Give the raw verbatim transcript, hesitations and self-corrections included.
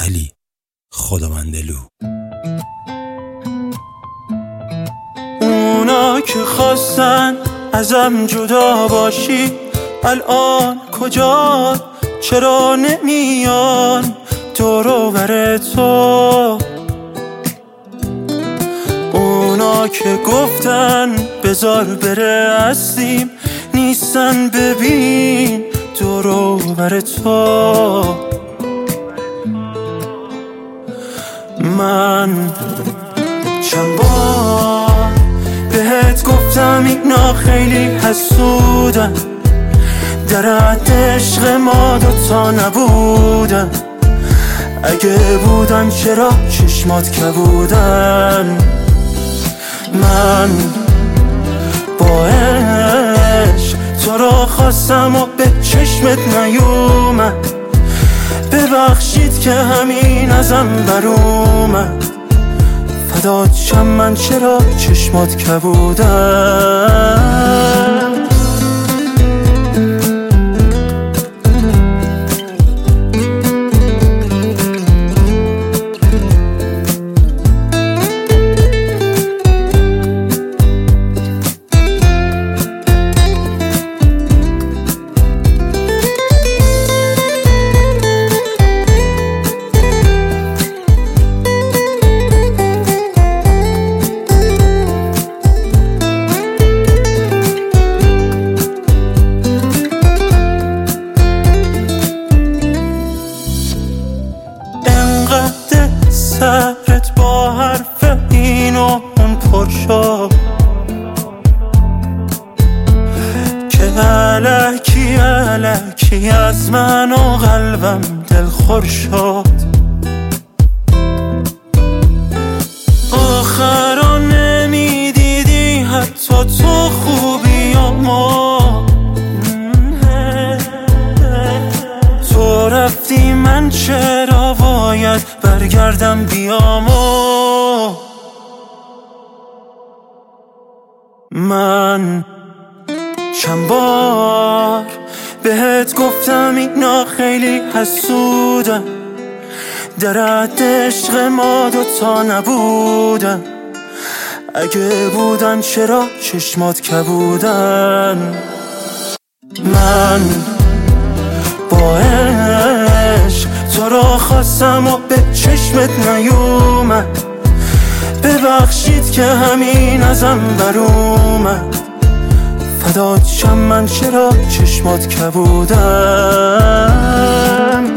علی خداوندلو. اونا که خواستن ازم جدا باشی الان کجا؟ چرا نمیان دور و بر تو؟ اونا که گفتن بذار بره هستیم نیستن، ببین دور و بر تو. من چند بار بهت گفتم اینا خیلی حسودن، در حد عشق ما دوتا نبودن. اگه بودن چرا چشمات کبودن؟ من با عشق تو رو خواستم و به چشمت نیومد، ببخشید که همین ازم برومد. فدات شم من چرا چشمات کبودن؟ سرت با حرف این و اون پر شد که الکی الکی از من و قلبم دلخور شد. آخرا نمیدیدی حتی تو خوبیامو، تو رفتی من چرا باید برگردم بیامو؟ من چند بار بهت گفتم اینا خیلی حسودن، در حد عشق ما دوتا نبودن. اگه بودن چرا چشمات کبودن؟ من با عشق تو رو خواستم و به چشمت نیومد، ببخشید که همین ازم برومد. فدات شم من چرا چشمات کبودن؟